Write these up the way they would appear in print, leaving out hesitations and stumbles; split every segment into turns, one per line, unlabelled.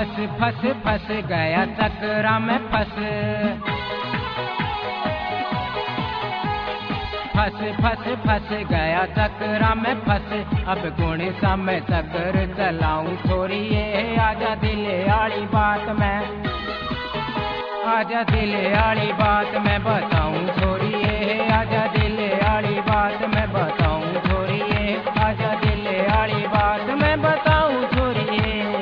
फंस फंस फंस गया चक्रा में फंस फंस फंस फंस गया चक्रा में फंस। अब गुण सा मैं चक्र चलाऊं छोरिए, आजा दिले आली बात में, आजा दिले आली बात मैं बताऊं छोरिए, आजा दिले आली बात मैं बताऊं छोरिए, आजा दिले आली बात मैं बताऊं छोरिए।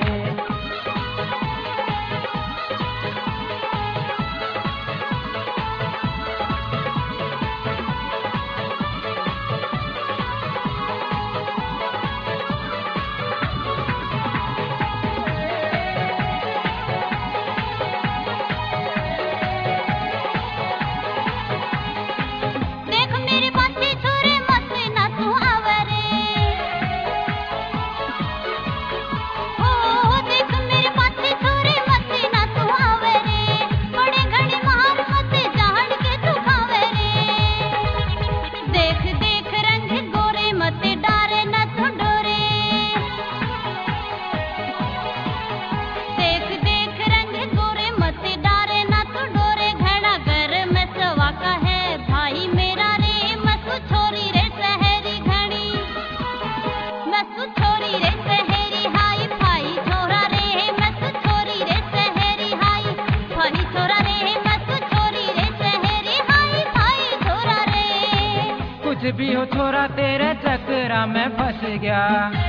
कुछ भी हो छोरा तेरे चक्रा में फंस गया,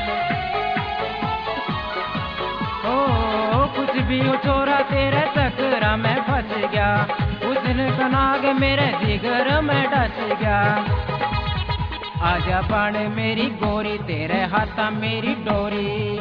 ओ कुछ भी हो छोरा तेरे चक्रा में फंस गया, उसने कनाग मेरे जिगर में डस गया। आजा बन मेरी गोरी तेरे हाथा मेरी डोरी,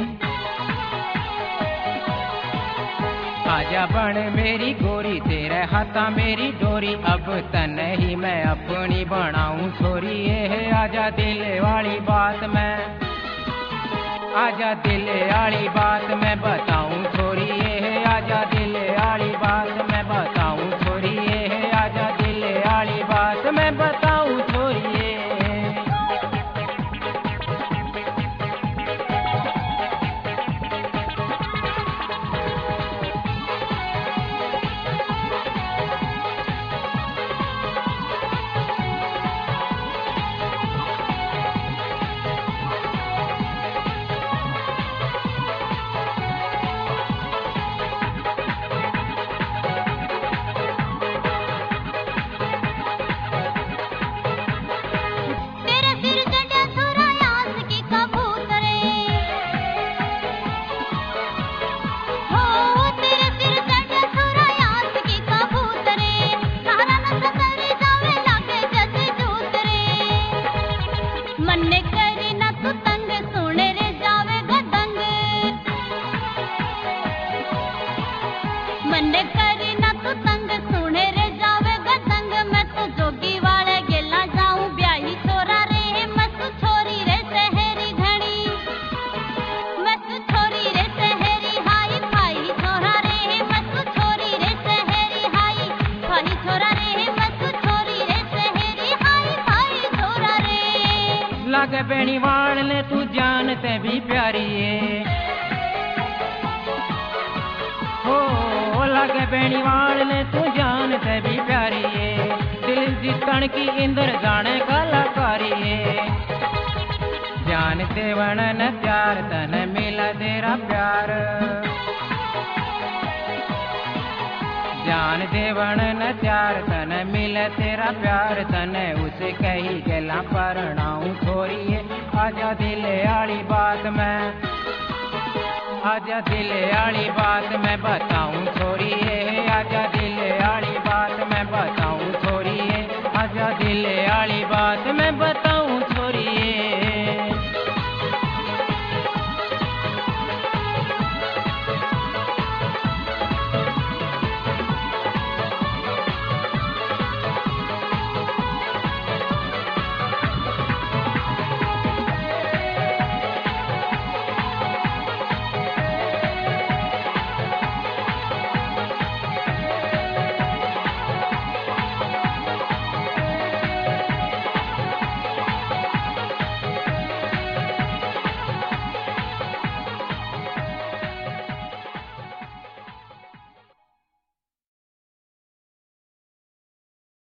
आजा बन मेरी गोरी तेरे हाथा मेरी डोरी। अब तन ही मैं अपनी बनाऊं छोरी, ये आजा दिल वाली बात मैं, आजा दिल वाली बात मैं बताऊं छोरी, ये आजा दिल वाली बात मैं बताऊं छोरी, ये आजा दिल वाली बात मैं बताऊं छोरी। लागे बेणी वाल ने तू जानते भी प्यारी है, हो लागे बेणी वाल ने तू जानते भी प्यारी है, दिल जीतन की इंद्र जाने कलाकारी है। जानते वर्णन प्यार तन मिला तेरा प्यार, जान दे वर्णन प्यार तन मिले तेरा प्यार, तन उसे कही गला परनाऊं छोरिए, आजा दिल आली बात मैं, आजा दिल आली बात मैं बताऊं छोरिए, आजा दिल आली बात मैं बताऊं छोरिए, आजा दिल आली बात मैं बताऊं